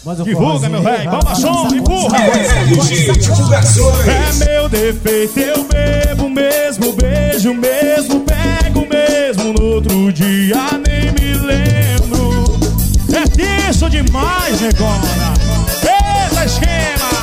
Divulga, meu velho, bomba som, empurra. É meu defeito, eu bebo mesmo, beijo mesmo, pego mesmo. No outro dia nem me lembro. É isso demais, negona. Eita, esquema.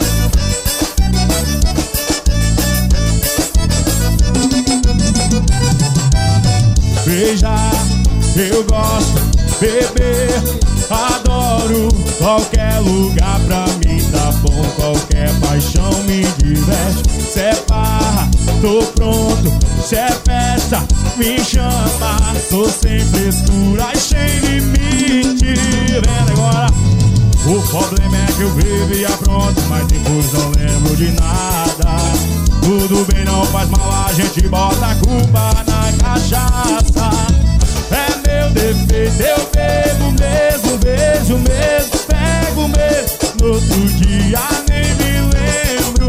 Beijar, eu gosto, beber, adoro. Qualquer lugar pra mim tá bom, qualquer paixão me diverte. Se é farra, tô pronto, se é festa, me chama. Tô sem frescura e sem limite. Vem agora. O problema é que eu bebia pronto, mas depois não lembro de nada. Tudo bem, não faz mal, a gente bota a culpa na cachaça. É meu defeito, eu bebo mesmo, beijo mesmo, pego mesmo. No outro dia nem me lembro.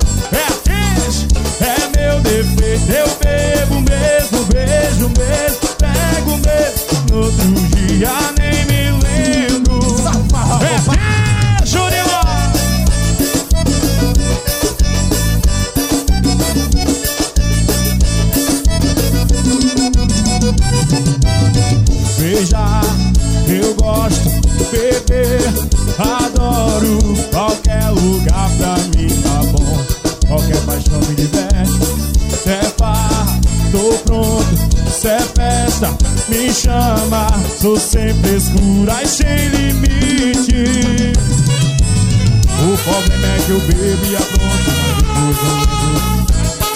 É meu defeito, eu bebo mesmo, beijo mesmo, pego mesmo. No outro dia nem me lembro. Beijar, eu gosto, beber, adoro. Qualquer lugar pra mim tá bom, qualquer paixão me diverte. Se é farra, tô pronto, se é festa, me chama. Sou sem frescura e sem limite. O problema é que eu bebo e pronto, mas depois não lembro.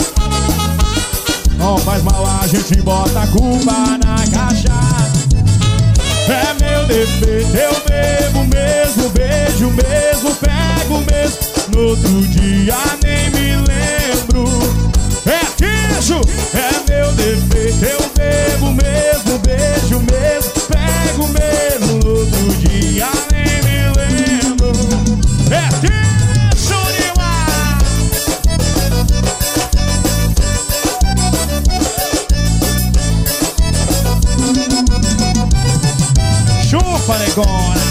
Não faz mal, a gente bota a culpa na cachaça. É meu defeito, eu bebo mesmo, beijo mesmo, pego mesmo. No outro dia nem me lembro. É queijo, é meu defeito, eu bebo mesmo, beijo mesmo, pego mesmo. No outro dia nem me lembro. É queijo demais. Chupa, negona.